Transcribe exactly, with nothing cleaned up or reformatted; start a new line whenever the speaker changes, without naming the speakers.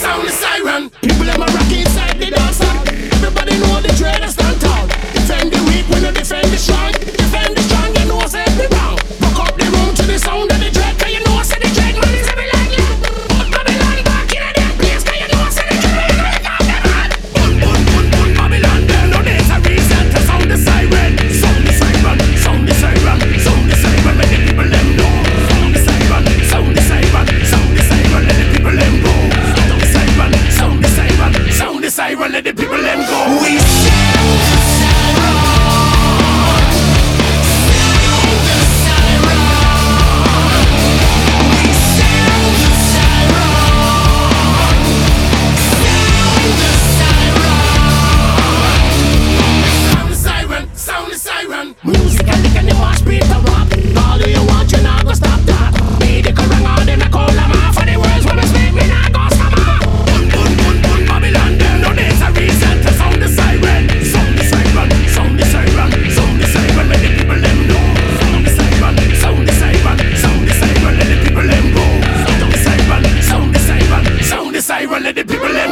sound the siren. People them a rock inside the dance hall. Everybody know the dread stand tall. Defend the weak, we no defend the strong. Defend the strong, you know say we wrong. Fuck up the room to the sound of the dread, 'cause you know say the dread man is every like you. Put Babylon back in that place, 'cause you know say the dread man is every like you. Bun bun bun bun Babylon, there no there's a reason to sound the siren. Sound the siren, sound the siren, sound the siren, let the people them know. Sound the siren, sound the siren, sound the siren, let the people them go. Sound the siren, sound the siren, sound the siren, let the people them go. We sound the siren. Music and lick and the march beat the rock. All do you want, you not go stop that. Me the current all them I call them off. For the words when I speak, me not go stop off. Bun bun bun bun Babylon, there no there's a reason to sound the siren. Sound the siren, sound the siren, sound the siren, let the people them know. Sound the siren, sound the siren, sound the siren, let the people them go. Sound the siren, sound the siren, sound the siren, let the people them